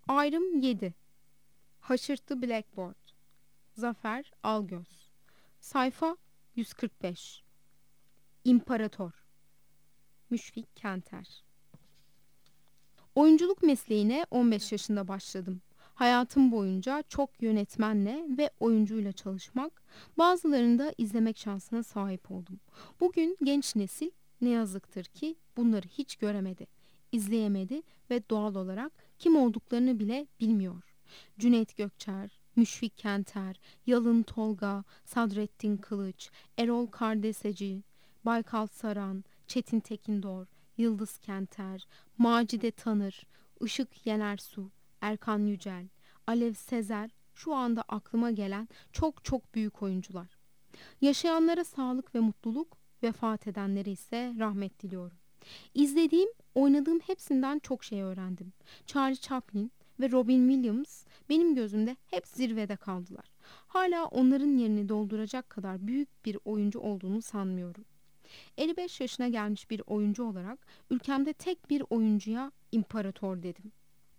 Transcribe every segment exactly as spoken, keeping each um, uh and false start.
Ayrım yedi. Haşırtlı Blackboard. Zafer Algöz. Sayfa yüz kırk beş. İmparator. Müşfik Kenter. Oyunculuk mesleğine on beş yaşında başladım. Hayatım boyunca çok yönetmenle ve oyuncuyla çalışmak, bazılarını da izlemek şansına sahip oldum. Bugün genç nesil ne yazıktır ki bunları hiç göremedi, izleyemedi ve doğal olarak kim olduklarını bile bilmiyor. Cüneyt Gökçer, Müşfik Kenter, Yalın Tolga, Sadrettin Kılıç, Erol Kardeseci, Baykal Saran, Çetin Tekindor, Yıldız Kenter, Macide Tanır, Işık Yenersu, Erkan Yücel, Alev Sezer şu anda aklıma gelen çok çok büyük oyuncular. Yaşayanlara sağlık ve mutluluk, vefat edenlere ise rahmet diliyorum. İzlediğim, oynadığım hepsinden çok şey öğrendim. Charlie Chaplin ve Robin Williams benim gözümde hep zirvede kaldılar. Hala onların yerini dolduracak kadar büyük bir oyuncu olduğunu sanmıyorum. elli beş yaşına gelmiş bir oyuncu olarak ülkemde tek bir oyuncuya imparator dedim.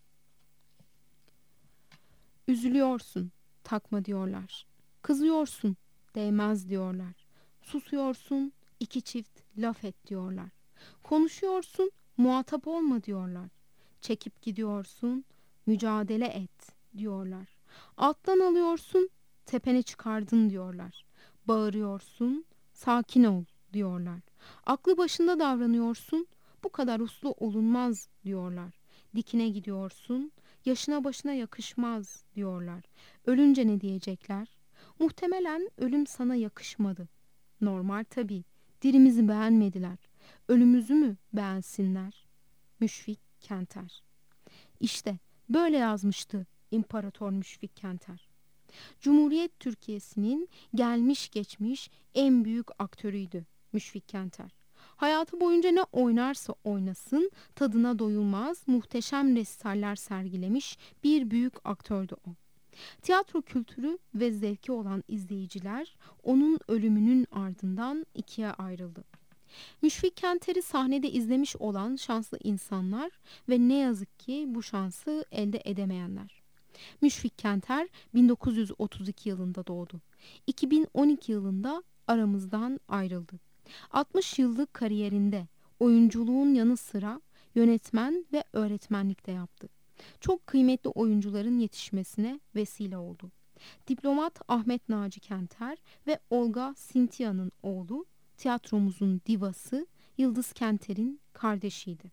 Üzülüyorsun, takma diyorlar. Kızıyorsun, değmez diyorlar. Susuyorsun, iki çift laf et diyorlar. Konuşuyorsun, muhatap olma diyorlar. Çekip gidiyorsun, mücadele et diyorlar. Alttan alıyorsun, tepene çıkardın diyorlar. Bağırıyorsun, sakin ol diyorlar. Aklı başında davranıyorsun, bu kadar uslu olunmaz diyorlar. Dikine gidiyorsun, yaşına başına yakışmaz diyorlar. Ölünce ne diyecekler? Muhtemelen ölüm sana yakışmadı. Normal tabii. Dirimizi beğenmediler. Ölümümüzü mü beğensinler? Müşfik Kenter. İşte böyle yazmıştı İmparator Müşfik Kenter. Cumhuriyet Türkiye'sinin gelmiş geçmiş en büyük aktörüydü Müşfik Kenter. Hayatı boyunca ne oynarsa oynasın tadına doyulmaz muhteşem resitaller sergilemiş bir büyük aktördü o. Tiyatro kültürü ve zevki olan izleyiciler onun ölümünün ardından ikiye ayrıldı. Müşfik Kenter'i sahnede izlemiş olan şanslı insanlar ve ne yazık ki bu şansı elde edemeyenler. Müşfik Kenter bin dokuz yüz otuz iki yılında doğdu. iki bin on iki yılında aramızdan ayrıldı. altmış yıllık kariyerinde oyunculuğun yanı sıra yönetmen ve öğretmenlik de yaptı. Çok kıymetli oyuncuların yetişmesine vesile oldu. Diplomat Ahmet Naci Kenter ve Olga Sintia'nın oğlu, tiyatromuzun divası Yıldız Kenter'in kardeşiydi.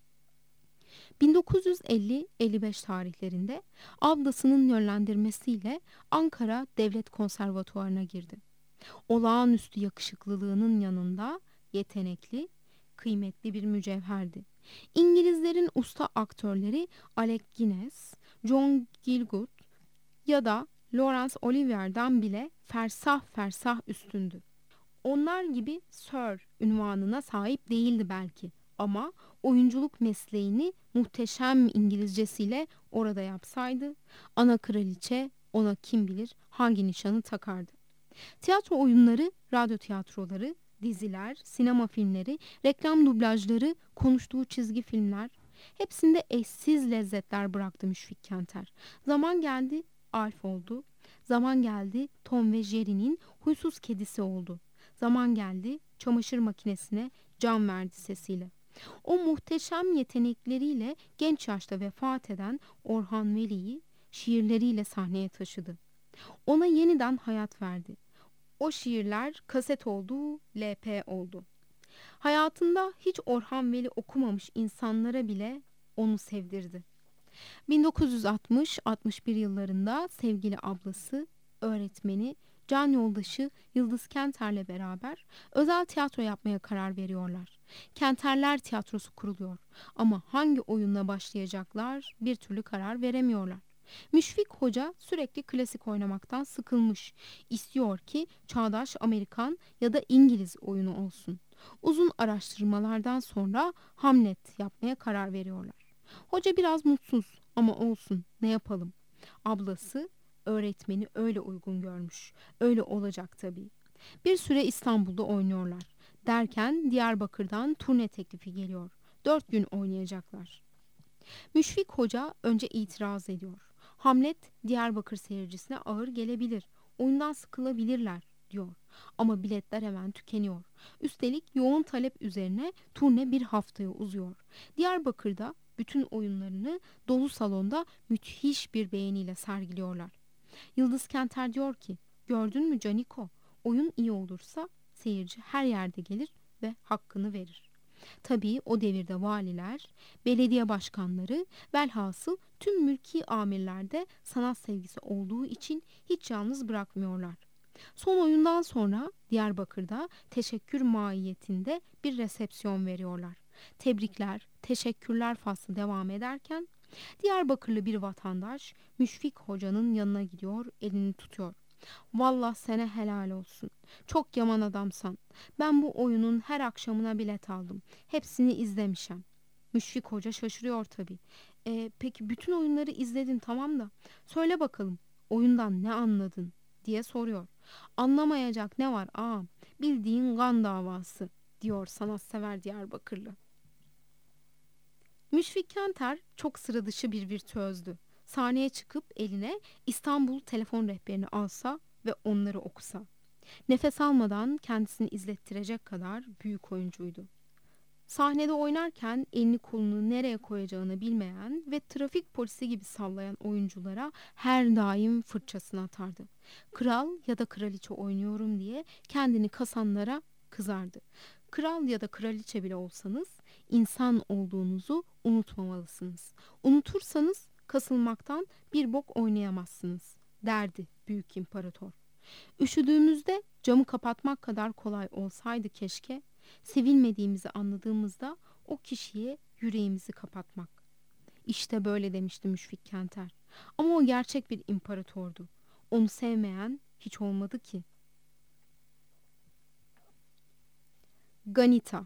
bin dokuz yüz elli elli beş tarihlerinde ablasının yönlendirmesiyle Ankara Devlet Konservatuvarı'na girdi. Olağanüstü yakışıklılığının yanında yetenekli, kıymetli bir mücevherdi. İngilizlerin usta aktörleri Alec Guinness, John Gielgud ya da Laurence Olivier'den bile fersah fersah üstündü. Onlar gibi Sir unvanına sahip değildi belki ama oyunculuk mesleğini muhteşem İngilizcesiyle orada yapsaydı ana kraliçe ona kim bilir hangi nişanı takardı. Tiyatro oyunları, radyo tiyatroları, diziler, sinema filmleri, reklam dublajları, konuştuğu çizgi filmler hepsinde eşsiz lezzetler bıraktı Müşfik Kenter. Zaman geldi Alf oldu. Zaman geldi Tom ve Jerry'nin huysuz kedisi oldu. Zaman geldi çamaşır makinesine can verdi sesiyle. O muhteşem yetenekleriyle genç yaşta vefat eden Orhan Veli'yi şiirleriyle sahneye taşıdı. Ona yeniden hayat verdi. O şiirler kaset oldu, L P oldu. Hayatında hiç Orhan Veli okumamış insanlara bile onu sevdirdi. bin dokuz yüz altmış altmış bir yıllarında sevgili ablası, öğretmeni, can yoldaşı Yıldız Kenter'le beraber özel tiyatro yapmaya karar veriyorlar. Kenterler Tiyatrosu kuruluyor ama hangi oyunla başlayacaklar bir türlü karar veremiyorlar. Müşfik Hoca sürekli klasik oynamaktan sıkılmış. İstiyor ki çağdaş Amerikan ya da İngiliz oyunu olsun. Uzun araştırmalardan sonra Hamlet yapmaya karar veriyorlar. Hoca biraz mutsuz ama olsun ne yapalım. Ablası öğretmeni öyle uygun görmüş. Öyle olacak tabii. Bir süre İstanbul'da oynuyorlar. Derken Diyarbakır'dan turne teklifi geliyor. Dört gün oynayacaklar. Müşfik Hoca önce itiraz ediyor. Hamlet Diyarbakır seyircisine ağır gelebilir. Oyundan sıkılabilirler diyor. Ama biletler hemen tükeniyor. Üstelik yoğun talep üzerine turne bir haftaya uzuyor. Diyarbakır'da bütün oyunlarını dolu salonda müthiş bir beğeniyle sergiliyorlar. Yıldız Kenter diyor ki, gördün mü Caniko? Oyun iyi olursa seyirci her yerde gelir ve hakkını verir. Tabii o devirde valiler, belediye başkanları, velhasıl tüm mülki amirlerde sanat sevgisi olduğu için hiç yalnız bırakmıyorlar. Son oyundan sonra Diyarbakır'da teşekkür mahiyetinde bir resepsiyon veriyorlar. Tebrikler, teşekkürler faslı devam ederken Diyarbakırlı bir vatandaş Müşfik Hoca'nın yanına gidiyor, elini tutuyor. Vallah sana helal olsun. Çok yaman adamsan. Ben bu oyunun her akşamına bilet aldım. Hepsini izlemişim. Müşfik Hoca şaşırıyor tabii. E, peki bütün oyunları izledin tamam da. Söyle bakalım oyundan ne anladın diye soruyor. Anlamayacak ne var ağam? Bildiğin kan davası diyor sanatsever Diyarbakırlı. Müşfik Kenter çok sıra dışı bir virtüözdü. Sahneye çıkıp eline İstanbul telefon rehberini alsa ve onları okusa. Nefes almadan kendisini izlettirecek kadar büyük oyuncuydu. Sahnede oynarken elini kolunu nereye koyacağını bilmeyen ve trafik polisi gibi sallayan oyunculara her daim fırçasını atardı. Kral ya da kraliçe oynuyorum diye kendini kasanlara kızardı. Kral ya da kraliçe bile olsanız insan olduğunuzu unutmamalısınız. Unutursanız kasılmaktan bir bok oynayamazsınız derdi büyük imparator. Üşüdüğümüzde camı kapatmak kadar kolay olsaydı keşke, sevilmediğimizi anladığımızda o kişiye yüreğimizi kapatmak. İşte böyle demişti Müşfik Kenter. Ama o gerçek bir imparatordu. Onu sevmeyen hiç olmadı ki. Ganita.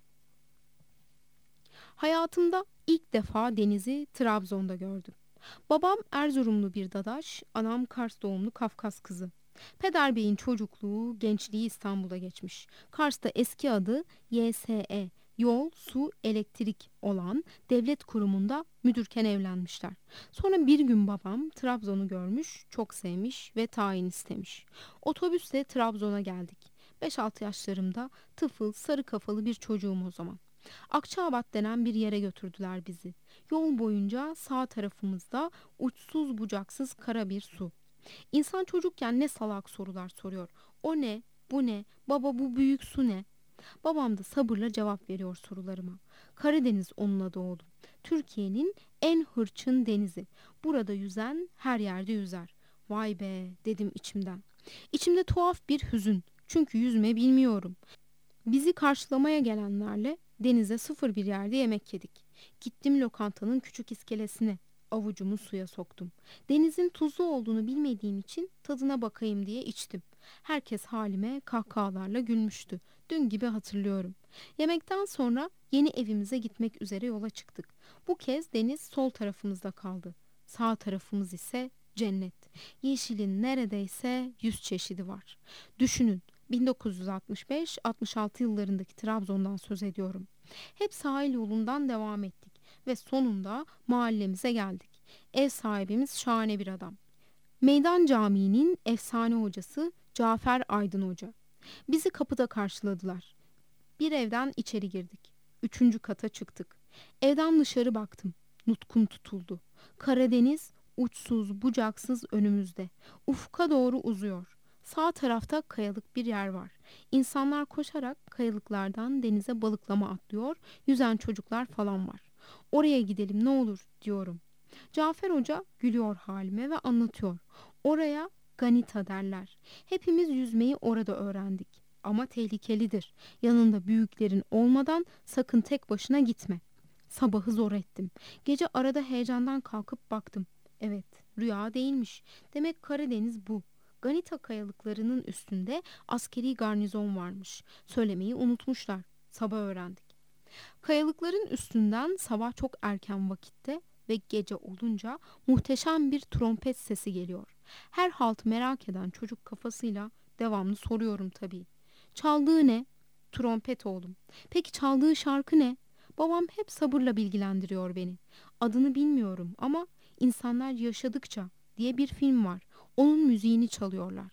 Hayatımda ilk defa denizi Trabzon'da gördüm. Babam Erzurumlu bir dadaş, anam Kars doğumlu Kafkas kızı. Peder Bey'in çocukluğu, gençliği İstanbul'da geçmiş. Kars'ta eski adı Y S E, Yol, Su, Elektrik olan devlet kurumunda müdürken evlenmişler. Sonra bir gün babam Trabzon'u görmüş, çok sevmiş ve tayin istemiş. Otobüsle Trabzon'a geldik. beş altı yaşlarımda tıfıl, sarı kafalı bir çocuğum o zaman. Akçaabat denen bir yere götürdüler bizi. Yol boyunca sağ tarafımızda uçsuz bucaksız kara bir su. İnsan çocukken ne salak sorular soruyor. O ne? Bu ne? Baba bu büyük su ne? Babam da sabırla cevap veriyor sorularıma. Karadeniz onun adı oğlum. Türkiye'nin en hırçın denizi. Burada yüzen her yerde yüzer. Vay be dedim içimden. İçimde tuhaf bir hüzün. Çünkü yüzme bilmiyorum. Bizi karşılamaya gelenlerle denize sıfır bir yerde yemek yedik. Gittim lokantanın küçük iskelesine. Avucumu suya soktum. Denizin tuzlu olduğunu bilmediğim için tadına bakayım diye içtim. Herkes halime kahkahalarla gülmüştü. Dün gibi hatırlıyorum. Yemekten sonra yeni evimize gitmek üzere yola çıktık. Bu kez deniz sol tarafımızda kaldı. Sağ tarafımız ise cennet. Yeşilin neredeyse yüz çeşidi var. Düşünün, bin dokuz yüz altmış beş altmış altı yıllarındaki Trabzon'dan söz ediyorum. Hep sahil yolundan devam ettik ve sonunda mahallemize geldik. Ev sahibimiz şahane bir adam. Meydan Camii'nin efsane hocası Cafer Aydın Hoca. Bizi kapıda karşıladılar. Bir evden içeri girdik. Üçüncü kata çıktık. Evden dışarı baktım. Nutkum tutuldu. Karadeniz uçsuz bucaksız önümüzde. Ufka doğru uzuyor. Sağ tarafta kayalık bir yer var. İnsanlar koşarak kayalıklardan denize balıklama atlıyor. Yüzen çocuklar falan var. Oraya gidelim ne olur diyorum. Cafer Hoca gülüyor halime ve anlatıyor. Oraya Ganita derler. Hepimiz yüzmeyi orada öğrendik. Ama tehlikelidir. Yanında büyüklerin olmadan sakın tek başına gitme. Sabahı zor ettim. Gece arada heyecandan kalkıp baktım. Evet, rüya değilmiş. Demek Karadeniz bu. Ganita kayalıklarının üstünde askeri garnizon varmış. Söylemeyi unutmuşlar. Sabah öğrendik. Kayalıkların üstünden sabah çok erken vakitte ve gece olunca muhteşem bir trompet sesi geliyor. Her halt merak eden çocuk kafasıyla devamlı soruyorum tabii. Çaldığı ne? Trompet oğlum. Peki çaldığı şarkı ne? Babam hep sabırla bilgilendiriyor beni. Adını bilmiyorum ama İnsanlar Yaşadıkça diye bir film var. Onun müziğini çalıyorlar.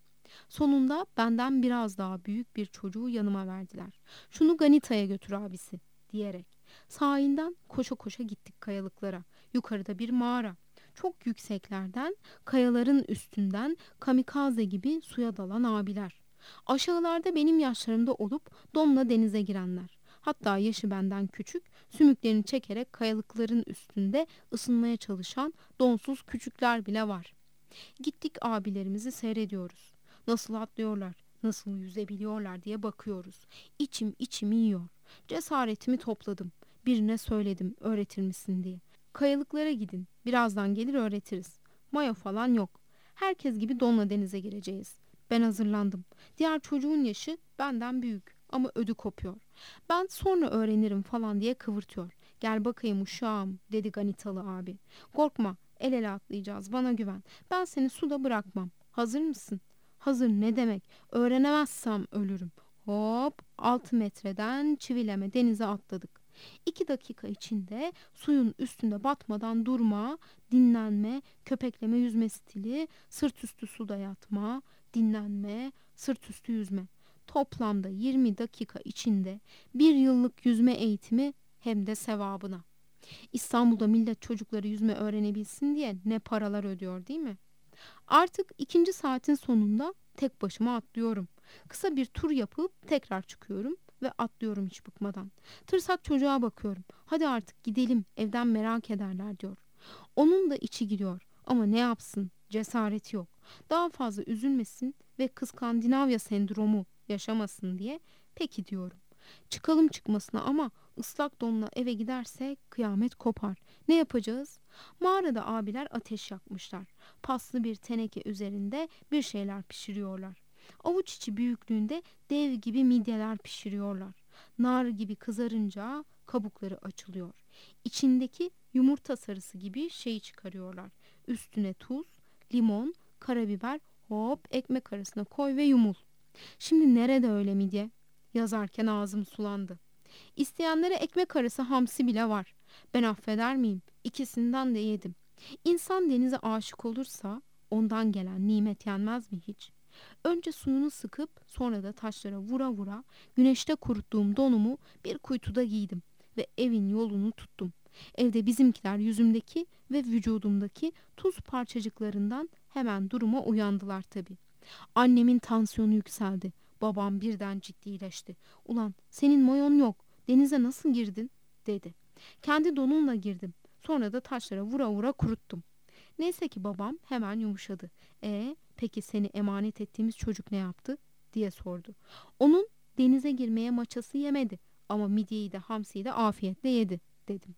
Sonunda benden biraz daha büyük bir çocuğu yanıma verdiler. Şunu Ganita'ya götür abisi diyerek. Sahilden koşa koşa gittik kayalıklara. Yukarıda bir mağara. Çok yükseklerden, kayaların üstünden kamikaze gibi suya dalan abiler. Aşağılarda benim yaşlarımda olup donla denize girenler. Hatta yaşı benden küçük, sümüklerini çekerek kayalıkların üstünde ısınmaya çalışan donsuz küçükler bile var. Gittik abilerimizi seyrediyoruz. Nasıl atlıyorlar, nasıl yüzebiliyorlar diye bakıyoruz. İçim içimi yiyor. Cesaretimi topladım. Birine söyledim öğretir misin diye. Kayalıklara gidin, birazdan gelir öğretiriz. Mayo falan yok. Herkes gibi donla denize gireceğiz. Ben hazırlandım. Diğer çocuğun yaşı benden büyük ama ödü kopuyor. Ben sonra öğrenirim falan diye kıvırtıyor. Gel bakayım uşağım dedi Ganitalı abi. Korkma, el ele atlayacağız, bana güven. Ben seni suda bırakmam. Hazır mısın? Hazır ne demek? Öğrenemezsem ölürüm. Hop, altı metreden çivileme denize atladık. İki dakika içinde suyun üstünde batmadan durma, dinlenme, köpekleme yüzme stili, sırt üstü suda yatma, dinlenme, sırt üstü yüzme. Toplamda yirmi dakika içinde bir yıllık yüzme eğitimi hem de sevabına. İstanbul'da millet çocukları yüzme öğrenebilsin diye ne paralar ödüyor değil mi? Artık ikinci saatin sonunda tek başıma atlıyorum. Kısa bir tur yapıp tekrar çıkıyorum ve atlıyorum hiç bıkmadan. Tırsak çocuğa bakıyorum. Hadi artık gidelim, evden merak ederler diyor. Onun da içi gidiyor ama ne yapsın, cesareti yok. Daha fazla üzülmesin ve kıskandinavya sendromu yaşamasın diye peki diyorum. Çıkalım çıkmasına ama ıslak donla eve gidersek kıyamet kopar. Ne yapacağız? Mağarada abiler ateş yakmışlar. Paslı bir teneke üzerinde bir şeyler pişiriyorlar. Avuç içi büyüklüğünde dev gibi midyeler pişiriyorlar. Nar gibi kızarınca kabukları açılıyor. İçindeki yumurta sarısı gibi şeyi çıkarıyorlar. Üstüne tuz, limon, karabiber, hop ekmek arasına koy ve yumul. Şimdi nerede öyle midye? Yazarken ağzım sulandı. İsteyenlere ekmek arası hamsi bile var. Ben affeder miyim? İkisinden de yedim. İnsan denize aşık olursa ondan gelen nimet yenmez mi hiç? Önce suyunu sıkıp sonra da taşlara vura vura güneşte kuruttuğum donumu bir kuytuda giydim ve evin yolunu tuttum. Evde bizimkiler yüzümdeki ve vücudumdaki tuz parçacıklarından hemen duruma uyandılar tabii. Annemin tansiyonu yükseldi. Babam birden ciddileşti. Ulan senin mayon yok. Denize nasıl girdin? Dedi. Kendi donumla girdim. Sonra da taşlara vura vura kuruttum. Neyse ki babam hemen yumuşadı. E peki seni emanet ettiğimiz çocuk ne yaptı? Diye sordu. Onun denize girmeye maçası yemedi. Ama midyeyi de hamsiyi de afiyetle yedi dedim.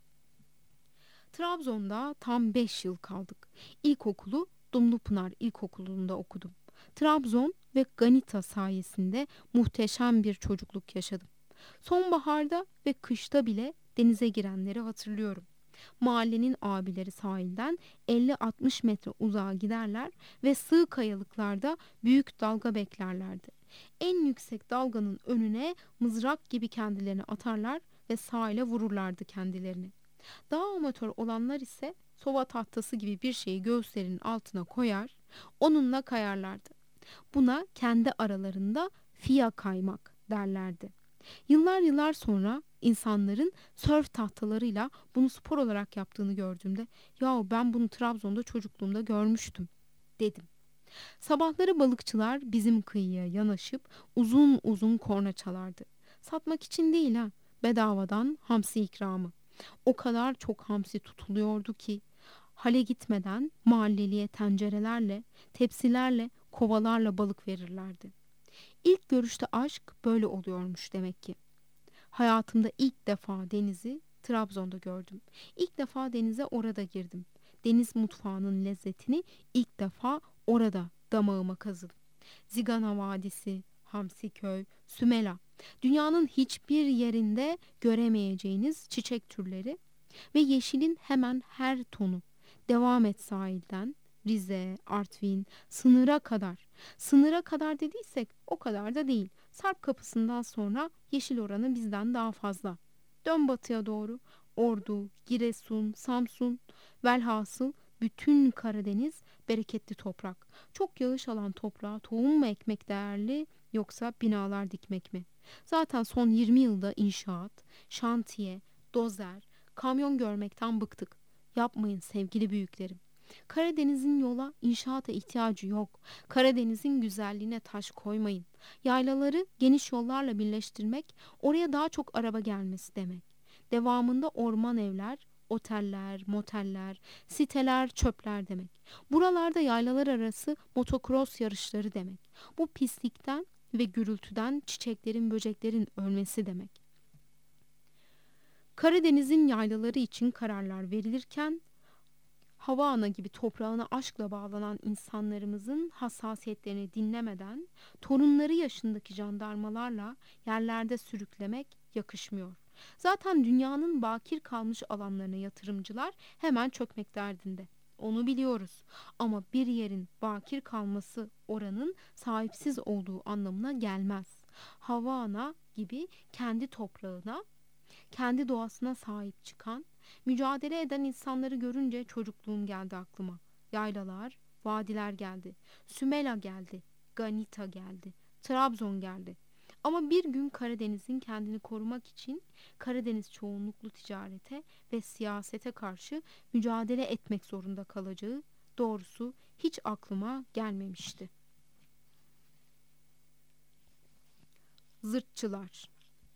Trabzon'da tam beş yıl kaldık. İlkokulu Dumlupınar İlkokulu'nda okudum. Trabzon ve Ganita sayesinde muhteşem bir çocukluk yaşadım. Sonbaharda ve kışta bile denize girenleri hatırlıyorum. Mahallenin abileri sahilden elli altmış metre uzağa giderler ve sığ kayalıklarda büyük dalga beklerlerdi. En yüksek dalganın önüne mızrak gibi kendilerini atarlar ve sahile vururlardı kendilerini. Daha amatör olanlar ise sova tahtası gibi bir şeyi göğüslerinin altına koyar, onunla kayarlardı. Buna kendi aralarında fiya kaymak derlerdi. Yıllar yıllar sonra insanların sörf tahtalarıyla bunu spor olarak yaptığını gördüğümde yahu ben bunu Trabzon'da çocukluğumda görmüştüm dedim. Sabahları balıkçılar bizim kıyıya yanaşıp uzun uzun korna çalardı. Satmak için değil ha, bedavadan hamsi ikramı. O kadar çok hamsi tutuluyordu ki hale gitmeden mahalleliye tencerelerle, tepsilerle, kovalarla balık verirlerdi. İlk görüşte aşk böyle oluyormuş demek ki. Hayatımda ilk defa denizi Trabzon'da gördüm. İlk defa denize orada girdim. Deniz mutfağının lezzetini ilk defa orada damağıma kazıdım. Zigana Vadisi, Hamsiköy, Sümela. Dünyanın hiçbir yerinde göremeyeceğiniz çiçek türleri ve yeşilin hemen her tonu. Devam et sahilden, Rize, Artvin, sınıra kadar. Sınıra kadar dediysek o kadar da değil. Sarp kapısından sonra yeşil oranı bizden daha fazla. Dön batıya doğru. Ordu, Giresun, Samsun, velhasıl bütün Karadeniz bereketli toprak. Çok yağış alan toprağa tohum mu ekmek değerli yoksa binalar dikmek mi? Zaten son yirmi yılda inşaat, şantiye, dozer, kamyon görmekten bıktık. Yapmayın sevgili büyüklerim. Karadeniz'in yola, inşaata ihtiyacı yok. Karadeniz'in güzelliğine taş koymayın. Yaylaları geniş yollarla birleştirmek, oraya daha çok araba gelmesi demek. Devamında orman evler, oteller, moteller, siteler, çöpler demek. Buralarda yaylalar arası motokros yarışları demek. Bu pislikten ve gürültüden çiçeklerin, böceklerin ölmesi demek. Karadeniz'in yaylaları için kararlar verilirken hava ana gibi toprağına aşkla bağlanan insanlarımızın hassasiyetlerini dinlemeden torunları yaşındaki jandarmalarla yerlerde sürüklemek yakışmıyor. Zaten dünyanın bakir kalmış alanlarına yatırımcılar hemen çökmek derdinde. Onu biliyoruz. Ama bir yerin bakir kalması oranın sahipsiz olduğu anlamına gelmez. Hava ana gibi kendi toprağına, kendi doğasına sahip çıkan, mücadele eden insanları görünce çocukluğum geldi aklıma. Yaylalar, vadiler geldi. Sümela geldi. Ganita geldi. Trabzon geldi. Ama bir gün Karadeniz'in kendini korumak için Karadeniz çoğunluklu ticarete ve siyasete karşı mücadele etmek zorunda kalacağı doğrusu hiç aklıma gelmemişti. Zırtçılar.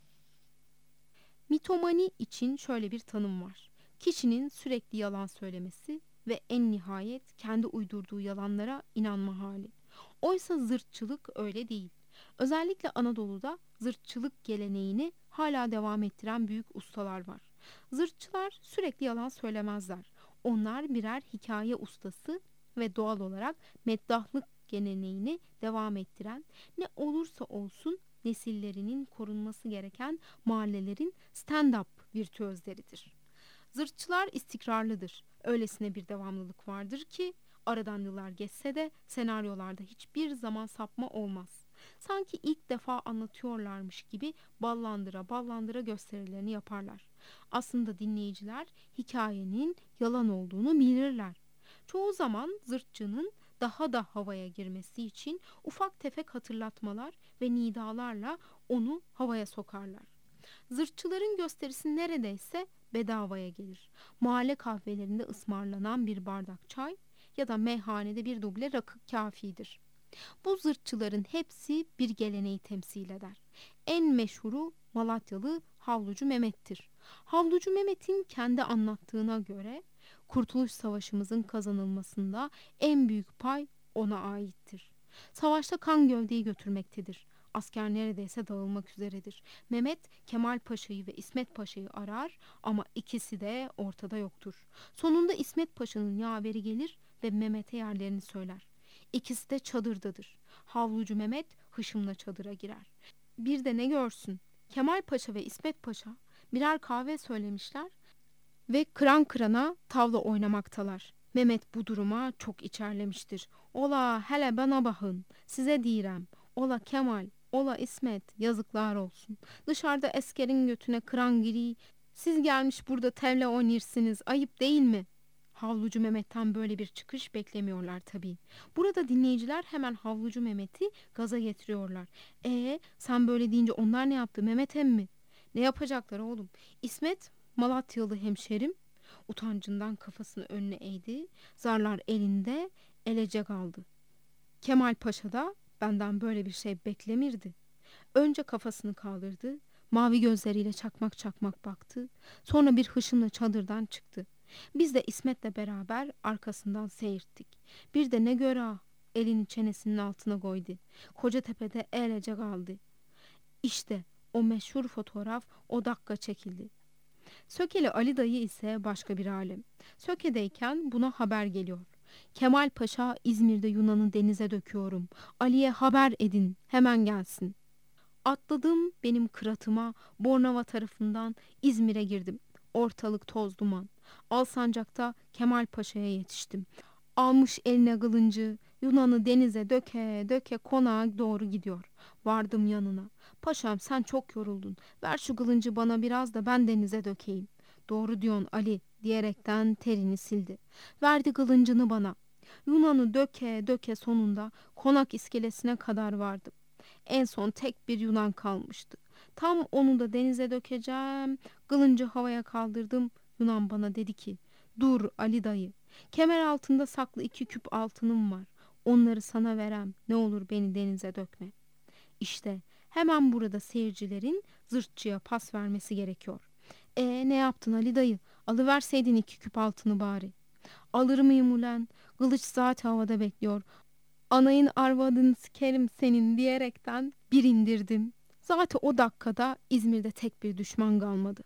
Mitomani için şöyle bir tanım var. Kişinin sürekli yalan söylemesi ve en nihayet kendi uydurduğu yalanlara inanma hali. Oysa zırtçılık öyle değil. Özellikle Anadolu'da zırtçılık geleneğini hala devam ettiren büyük ustalar var. Zırtçılar sürekli yalan söylemezler. Onlar birer hikaye ustası ve doğal olarak meddahlık geleneğini devam ettiren, ne olursa olsun nesillerinin korunması gereken mahallelerin stand-up virtüözleridir. Zırtçılar istikrarlıdır. Öylesine bir devamlılık vardır ki aradan yıllar geçse de senaryolarda hiçbir zaman sapma olmaz. Sanki ilk defa anlatıyorlarmış gibi ballandıra ballandıra gösterilerini yaparlar. Aslında dinleyiciler hikayenin yalan olduğunu bilirler. Çoğu zaman zırtçının daha da havaya girmesi için ufak tefek hatırlatmalar ve nidalarla onu havaya sokarlar. Zırtçıların gösterisi neredeyse bedavaya gelir. Mahalle kahvelerinde ısmarlanan bir bardak çay ya da meyhanede bir duble rakı kafidir. Bu zırtçıların hepsi bir geleneği temsil eder. En meşhuru Malatyalı Havlucu Mehmet'tir. Havlucu Mehmet'in kendi anlattığına göre Kurtuluş Savaşımızın kazanılmasında en büyük pay ona aittir. Savaşta kan gövdeyi götürmektedir. Asker neredeyse dağılmak üzeredir. Mehmet Kemal Paşa'yı ve İsmet Paşa'yı arar ama ikisi de ortada yoktur. Sonunda İsmet Paşa'nın yaveri gelir ve Mehmet'e yerlerini söyler. İkisi de çadırdadır. Havlucu Mehmet hışımla çadıra girer. Bir de ne görsün? Kemal Paşa ve İsmet Paşa birer kahve söylemişler ve kıran kırana tavla oynamaktalar. Mehmet bu duruma çok içerlemiştir. Ola hele bana bakın, size direm. Ola Kemal, ola İsmet, yazıklar olsun. Dışarıda eskerin götüne kıran giri, siz gelmiş burada tevle oynarsınız, ayıp değil mi? Havlucu Mehmet'ten böyle bir çıkış beklemiyorlar tabii. Burada dinleyiciler hemen Havlucu Mehmet'i gaza getiriyorlar. E sen böyle deyince onlar ne yaptı Mehmet emmi? Ne yapacaklar oğlum? İsmet Malatyalı hemşerim utancından kafasını önüne eğdi. Zarlar elinde elece kaldı. Kemal Paşa da benden böyle bir şey beklemirdi. Önce kafasını kaldırdı. Mavi gözleriyle çakmak çakmak baktı. Sonra bir hışımla çadırdan çıktı. Biz de İsmet'le beraber arkasından seyirttik. Bir de ne göre ha, elini çenesinin altına koydu. Kocatepe'de elece kaldı. İşte o meşhur fotoğraf o dakika çekildi. Sökeli Ali dayı ise başka bir alem. Söke'deyken buna haber geliyor. Kemal Paşa İzmir'de Yunan'ı denize döküyorum. Ali'ye haber edin, hemen gelsin. Atladım benim kıratıma, Bornova tarafından İzmir'e girdim. Ortalık toz duman. Alsancak'ta Kemal Paşa'ya yetiştim. Almış eline kılıncı Yunan'ı denize döke döke konağa doğru gidiyor. Vardım yanına. Paşam sen çok yoruldun. Ver şu kılıncı bana biraz da ben denize dökeyim. Doğru diyorsun Ali diyerekten terini sildi. Verdi kılıncını bana. Yunan'ı döke döke sonunda konak iskelesine kadar vardım. En son tek bir Yunan kalmıştı. Tam onu da denize dökeceğim. Kılıncı havaya kaldırdım. Yunan bana dedi ki, dur Ali dayı. Kemer altında saklı iki küp altınım var. Onları sana verem. Ne olur beni denize dökme. İşte hemen burada seyircilerin zırtçıya pas vermesi gerekiyor. E ne yaptın Ali dayı? Alıverseydin iki küp altını bari. Alır mıyım ulen? Kılıç zaten havada bekliyor. Anayın arvadını sikerim senin diyerekten bir indirdim. Zaten o dakikada İzmir'de tek bir düşman kalmadı.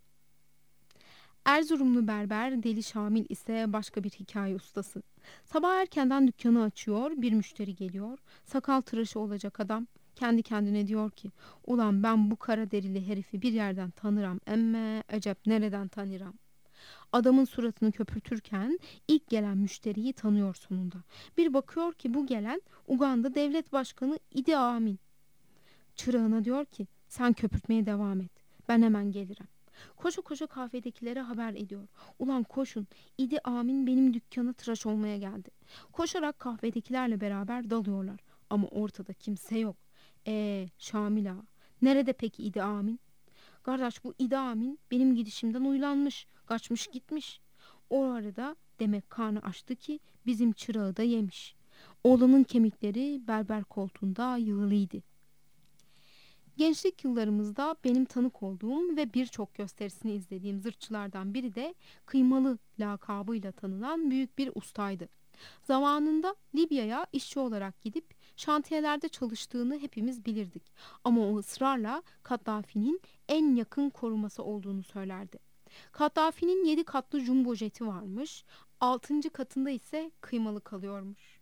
Erzurumlu berber Deli Şamil ise başka bir hikaye ustası. Sabah erkenden dükkanı açıyor, bir müşteri geliyor. Sakal tıraşı olacak adam kendi kendine diyor ki, ulan ben bu kara derili herifi bir yerden tanıram emme acep nereden tanıram. Adamın suratını köpürtürken ilk gelen müşteriyi tanıyor sonunda. Bir bakıyor ki bu gelen Uganda Devlet Başkanı Idi Amin. Çırağına diyor ki sen köpürtmeye devam et. Ben hemen gelirim. Koşa koşa kahvedekilere haber ediyor. Ulan koşun, İdi Amin benim dükkana tıraş olmaya geldi. Koşarak kahvedekilerle beraber dalıyorlar. Ama ortada kimse yok. Eee Şamil ağa, nerede peki İdi Amin? Kardeş bu İdi Amin benim gidişimden uylanmış. Kaçmış gitmiş. O arada demek karnı açtı ki bizim çırağı da yemiş. Oğlanın kemikleri berber koltuğunda yığılıydı. Gençlik yıllarımızda benim tanık olduğum ve birçok gösterisini izlediğim zırhçılardan biri de Kıymalı lakabıyla tanınan büyük bir ustaydı. Zamanında Libya'ya işçi olarak gidip şantiyelerde çalıştığını hepimiz bilirdik. Ama o ısrarla Kaddafi'nin en yakın koruması olduğunu söylerdi. Kaddafi'nin yedi katlı jumbo jeti varmış, altıncı katında ise kıymalı kalıyormuş.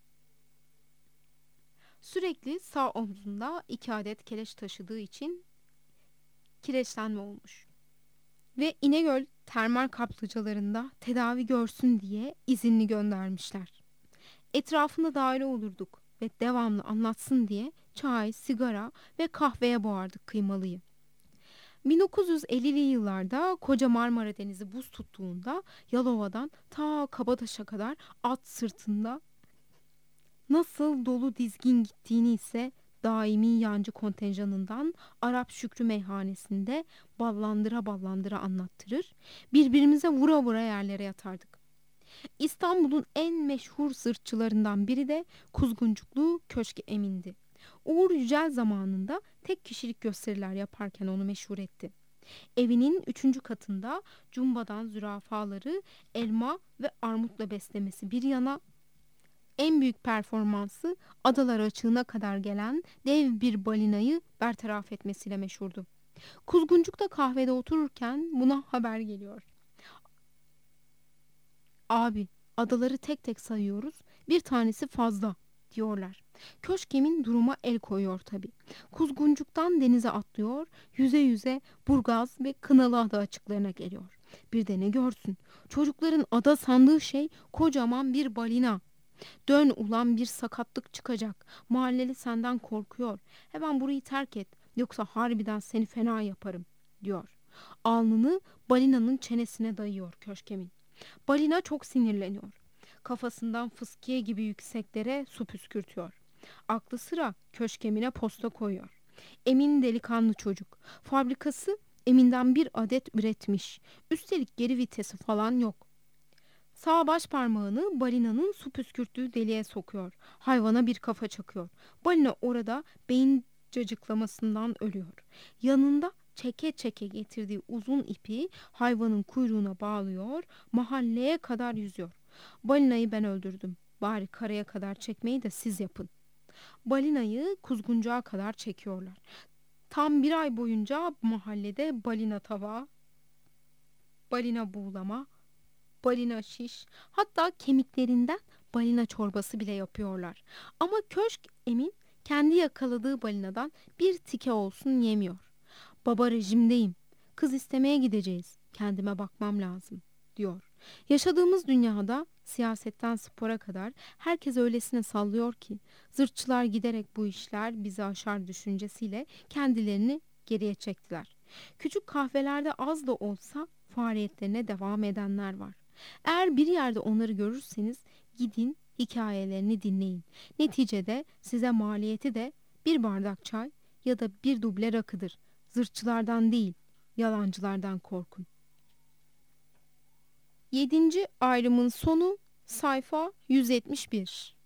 Sürekli sağ omzunda iki adet keleş taşıdığı için kireçlenme olmuş. Ve İnegöl termal kaplıcalarında tedavi görsün diye izinli göndermişler. Etrafında daire olurduk ve devamlı anlatsın diye çay, sigara ve kahveye boğardık kıymalıyı. bin dokuz yüz ellili yıllarda koca Marmara Denizi buz tuttuğunda Yalova'dan ta Kabataş'a kadar at sırtında nasıl dolu dizgin gittiğini ise daimi yancı kontenjanından Arap Şükrü Meyhanesi'nde ballandıra ballandıra anlattırır, birbirimize vura vura yerlere yatardık. İstanbul'un en meşhur sırtçılarından biri de Kuzguncuklu Köşk Emin'di. Uğur Yücel zamanında tek kişilik gösteriler yaparken onu meşhur etti. Evinin üçüncü katında cumbadan zürafaları elma ve armutla beslemesi bir yana, en büyük performansı adalar açığına kadar gelen dev bir balinayı bertaraf etmesiyle meşhurdu. Kuzguncuk'ta kahvede otururken buna haber geliyor. Abi, adaları tek tek sayıyoruz, bir tanesi fazla diyorlar. Köşkem'in duruma el koyuyor tabii. Kuzguncuk'tan denize atlıyor, yüze yüze Burgaz ve Kınalıada açıklarına geliyor. Bir de ne görsün, çocukların ada sandığı şey kocaman bir balina. Dön ulan bir sakatlık çıkacak. Mahalleli senden korkuyor. Hemen burayı terk et. Yoksa harbiden seni fena yaparım diyor. Alnını balinanın çenesine dayıyor Köşkem'in. Balina çok sinirleniyor. Kafasından fıskiye gibi yükseklere su püskürtüyor. Aklı sıra Köşkem'ine posta koyuyor. Emin delikanlı çocuk. Fabrikası Emin'den bir adet üretmiş. Üstelik geri vitesi falan yok. Sağ baş parmağını balinanın su püskürttüğü deliğe sokuyor. Hayvana bir kafa çakıyor. Balina orada beyin cacıklamasından ölüyor. Yanında çeke çeke getirdiği uzun ipi hayvanın kuyruğuna bağlıyor, mahalleye kadar yüzüyor. Balinayı ben öldürdüm. Bari karaya kadar çekmeyi de siz yapın. Balinayı Kuzguncuğa kadar çekiyorlar. Tam bir ay boyunca mahallede balina tava, balina buğulama, balina şiş, hatta kemiklerinden balina çorbası bile yapıyorlar. Ama Köşk Emin kendi yakaladığı balinadan bir tike olsun yemiyor. Baba rejimdeyim, kız istemeye gideceğiz, kendime bakmam lazım diyor. Yaşadığımız dünyada Siyasetten spora kadar herkes öylesine sallıyor ki zırhçılar giderek bu işler bizi aşar düşüncesiyle kendilerini geriye çektiler. Küçük kahvelerde az da olsa faaliyetlerine devam edenler var. Eğer bir yerde onları görürseniz gidin hikayelerini dinleyin. Neticede size maliyeti de bir bardak çay ya da bir duble rakıdır. Zırhçılardan değil, yalancılardan korkun. Yedinci ayrımın sonu sayfa yüz yetmiş bir.